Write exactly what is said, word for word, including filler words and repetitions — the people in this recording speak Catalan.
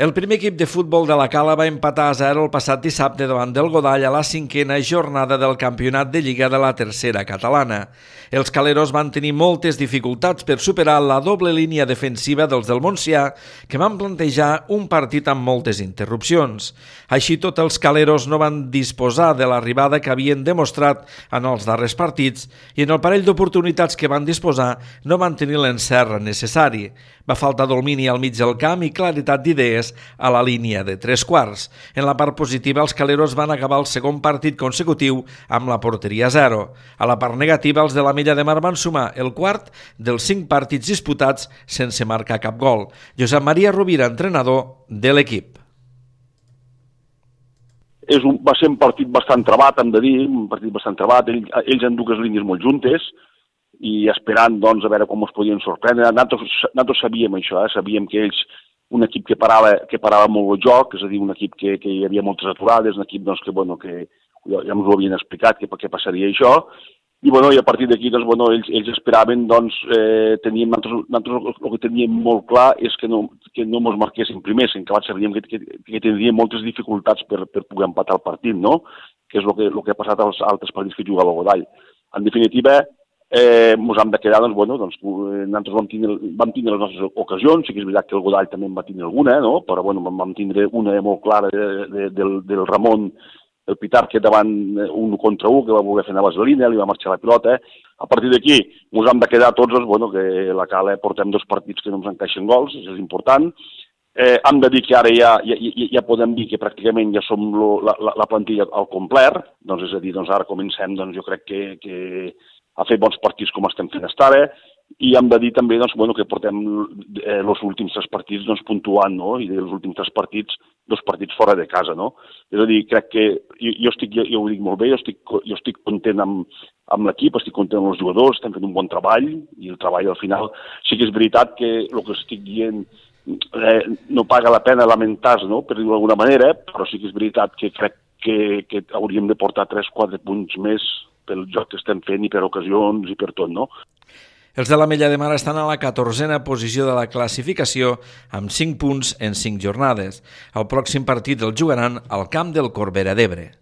El primer equip de futbol de la Cala va empatar a zero el passat dissabte davant del Godall a la cinquena jornada del campionat de Lliga de la tercera catalana. Els caleros van tenir moltes dificultats per superar la doble línia defensiva dels del Montsià, que van plantejar un partit amb moltes interrupcions. Així tot, els caleros no van disposar de l'arribada que havien demostrat en els darrers partits i en el parell d'oportunitats que van disposar no van tenir l'encert necessari. Va faltar domini al mig del camp i claritat d'idees a la línia de tres quarts. En la part positiva, els caleros van acabar el segon partit consecutiu amb la porteria zero. A la part negativa, els de l'Ametlla de Mar van sumar el quart dels cinc partits disputats sense marcar cap gol. Josep Maria Rovira, entrenador de l'equip. És un, va ser un partit bastant trebat, hem de dir, un partit bastant trebat. Ells, ells en dues línies molt juntes, i esperant, doncs, a veure com es podien sorprendre. Nosaltres, nosaltres sabíem això, eh? Sabíem que ells, un equip que parava, que parava molt el joc, és a dir, un equip que, que hi havia moltes aturades, un equip, doncs, que, bueno, que ja, ja ens ho havien explicat, que, que passaria això, i, bueno, i a partir d'aquí, doncs, bueno, ells, ells esperaven, doncs, eh, teníem, nosaltres, nosaltres el que teníem molt clar és que no, que no ens marquessin primers, en acabat sabíem que, que, que tindríem moltes dificultats per, per poder empatar el partit, no?, que és el que, el que ha passat als altres partits que jugava el Godall. En definitiva, Eh, ens hem de quedar, doncs, bueno, doncs, nosaltres vam tindre, vam tindre les nostres ocasions, sí que és veritat que el Godall també en va tindre alguna, no?, però, bueno, vam tindre una molt clara de, de, del, del Ramon, el Pitar, que davant un contra un, que va voler fer una vaselina, li va marxar la pilota. A partir d'aquí, ens hem de quedar tots, doncs, bueno, que la Cala portem dos partits que no ens encaixen gols, això és important. Eh, hem de dir que ara ja, ja, ja, ja podem dir que pràcticament ja som lo, la, la, la plantilla al complet, doncs, és a dir, doncs, ara comencem, doncs, jo crec que, que a fer bons partits com estem fent fins ara, i hem de dir també, doncs, bueno, que portem eh, els últims tres partits, doncs, puntuant, no?, i els últims tres partits, dos partits fora de casa, no? És a dir, crec que, jo, jo estic, jo, jo ho dic molt bé, jo estic, jo estic content amb, amb l'equip, estic content amb els jugadors, estem fent un bon treball, i el treball al final, sí que és veritat que el que estic dient eh, no paga la pena lamentar-se, no?, per dir-ho d'alguna manera, però sí que és veritat que crec que, que hauríem de portar tres quatre punts més pel joc que estem fent i per ocasions i per tot, no? Els de l'Ametlla de Mar estan a la catorzena posició de la classificació amb cinc punts en cinc jornades. El pròxim partit el jugaran al camp del Corbera d'Ebre.